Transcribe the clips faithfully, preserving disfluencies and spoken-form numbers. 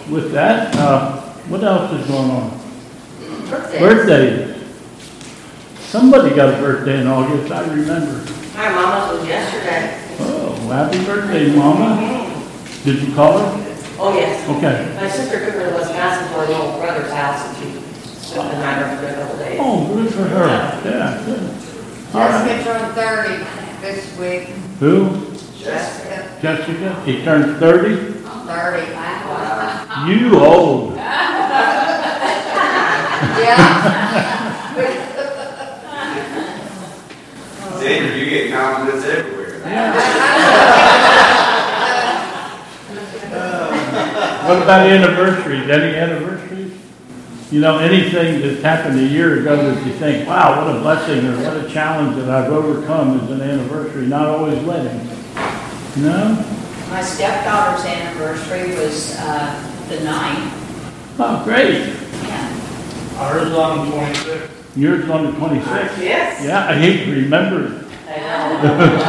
with that, uh, what else is going on? Birthdays. Birthdays. Somebody got a birthday in August, I remember. My mama's was yesterday. Oh, happy birthday, Mama. Did you call her? Oh, yes. Okay. My sister took her to Wisconsin for her little brother's house and she spent the night over there a couple days. Oh, good for her. Yeah, good. All right. Jessica turned thirty this week. Who? Jessica, Jessica? He turned thirty? thirty. You old. Yeah. Xander, you get compliments everywhere. What about anniversaries? Any anniversaries? You know, anything that's happened a year ago that you think, wow, what a blessing or what a challenge that I've overcome is an anniversary, not always weddings. No? My stepdaughter's anniversary was uh, the ninth. Oh, great. Yeah. Ours is on the twenty-sixth. Yours is on the twenty-sixth? Yes. Yeah, I hate to remember it. I know.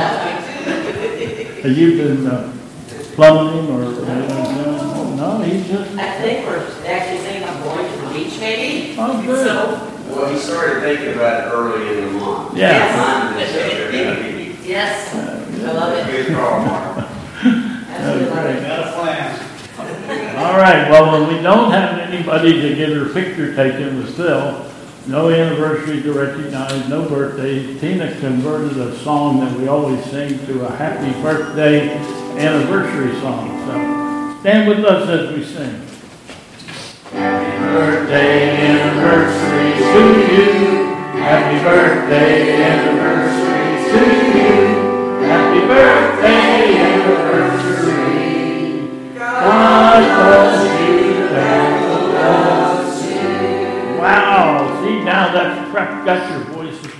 Have you been uh, plumbing or, uh, no, he's just, I think we're actually thinking of going to the beach maybe. oh, good. So, Well, he started thinking about it early in the month. Yeah. yes. Yes. I love it. Good call, Mark. Absolutely love it. Got a plan. All right, well, when we don't have anybody to get her picture taken with Phil, no anniversary to recognize, no birthdays, Tina converted a song that we always sing to a happy birthday anniversary song. So stand with us as we sing. Happy birthday anniversary to you. Happy birthday anniversary to you. Happy birthday anniversary. God bless you and bless you. Wow, see now that's got your voice